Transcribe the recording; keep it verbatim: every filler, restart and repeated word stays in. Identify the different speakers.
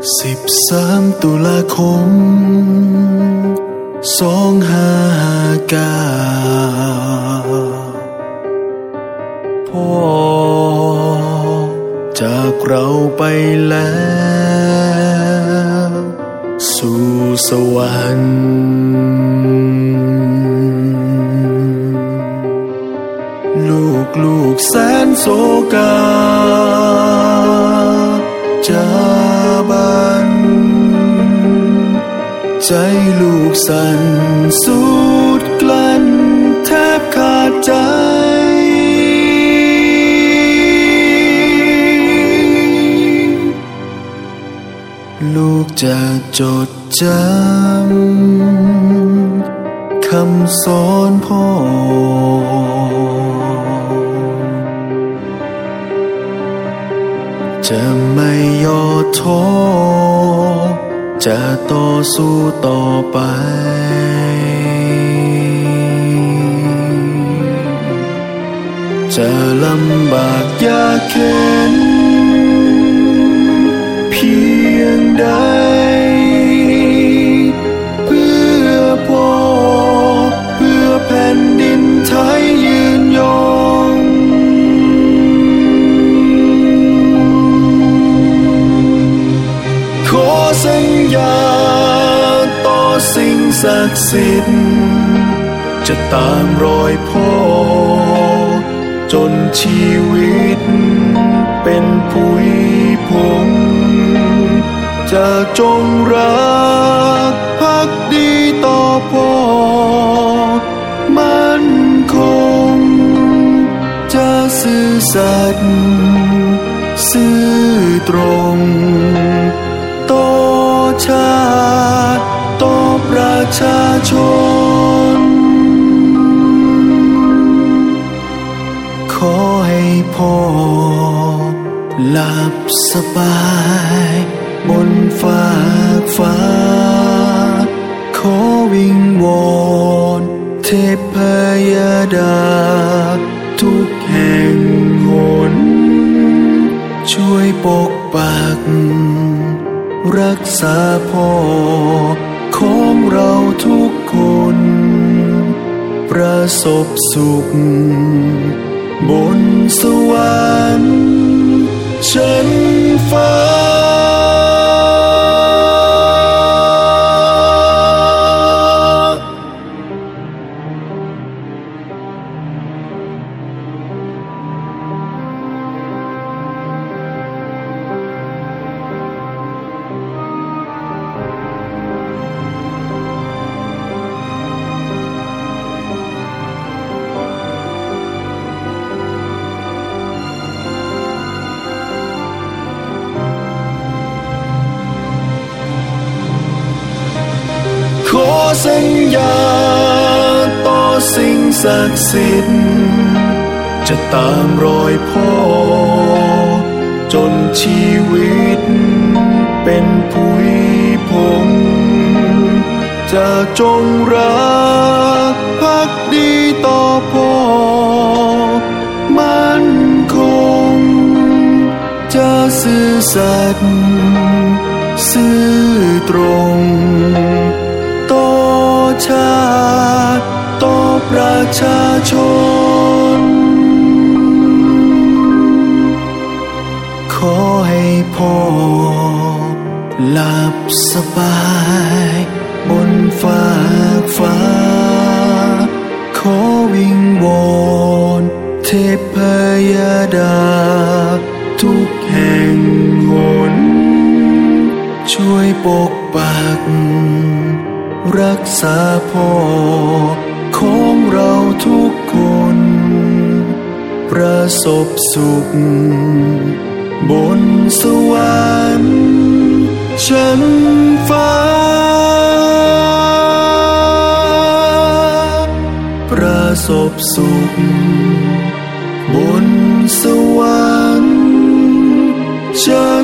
Speaker 1: สิบสามตุลาคมสองห้าห้าเก้าพ่อจากเราไปแล้วสู่สวรรค์ลูกลูกแสนโศกาจาบันใจลูกสั่นสุดกลั้นแทบขาดใจลูกจะจดจำคำสอนพ่อจะไม่ย่อท้อจะต่อสู้ต่อไปจะลำบากยากเข็นเพียงใดเพื่อพ่อเพื่อแผ่นดินไทยยืนยงขอสัญญาต่อสิ่งศักดิ์สิทธิ์จะตามรอยพ่อจนชีวิตเป็นผุยผงจะจงรักภักดีต่อพ่อมั่นคงจะซื่อสัตย์ซื่อตรงต่อชาติต่อประชาชนขอให้พ่อหลับสบายบนฟากฟ้าขอวิงวอนเทพยดาทุกแห่งหนช่วยปกปักรักษาพ่อของเราทุกคนประสบสุขบนสวรรค์ชั้นฟ้าขอสัญญาต่อสิ่งศักดิ์สิทธิ์จะตามรอยพ่อจนชีวิตเป็นผุยผงจะจงรักภักดีต่อพ่อมั่นคงจะซื่อสัตย์ซื่อตรงต่อชาติต่อประชาชนขอให้พ่อหลับสบายบนฟากฟ้าขอวิงวอนเทพยดาทุกแห่งหนช่วยปกปักรักษาพ่อของเราทุกคนประสบสุขบนสวรรค์ชั้นฟ้าประสบสุขบนสวรรค์ชั้น